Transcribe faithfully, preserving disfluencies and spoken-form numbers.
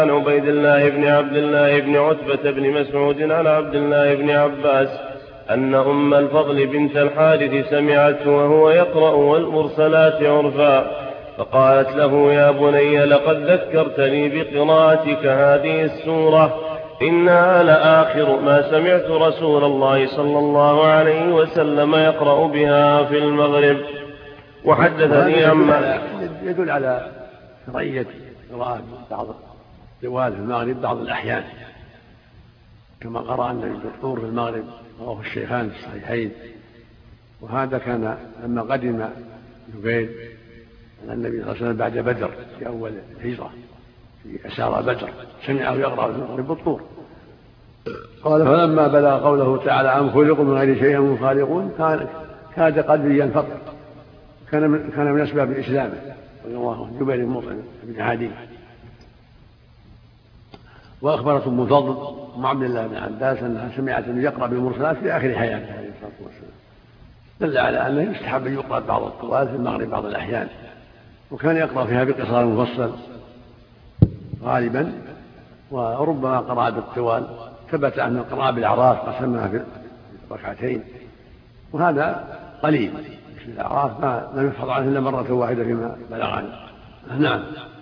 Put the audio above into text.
عن عبيد الله بن عبد الله بن عتبة بن مسعود عن عبد الله بن عباس أن أم الفضل بنت الحارث سمعته وهو يقرأ والمرسلات عرفا فقالت له: يا بني لقد ذكرتني بقراءتك هذه السورة، إنها لآخر ما سمعت رسول الله صلى الله عليه وسلم يقرأ بها في المغرب. وحدثني عما يدل على شرعية قراءة بعض الطوال في المغرب بعض الأحيان، كما قرأ النبي بالطور في المغرب رواه الشيخان في الصحيحين. وهذا كان لما قدم جبير على النبي صلى الله عليه وسلم بعد بدر في أول الهجرة في أسارى بدر سمعه يقرأ في المغرب بالطور. قال: فلما بلغ قوله تعالى: أم خلقوا من غير شيء هم خالقون، كاد قلبي ينفطر. كان من, كان من أسباب الإسلام رضي الله عنه جبير بن مطعم بن عدي. وأخبرت أم الفضل أم عبد الله بن عباس أنها سمعت أنه يقرأ بالمرسلات في آخر حياته عليه الصلاة والسلام، دل على أنه يستحب أن يقرأ بعض الطوال في المغرب بعض الأحيان، وكان يقرأ فيها بقصار مفصل غالبا، وربما قرأ بالطوال. ثبت أن القراءة بالأعراف قسمها في ركعتين، وهذا قليل. في الأعراف ما لم يحفظ عنه إلا مرة واحدة فيما بلغ عنه. نعم.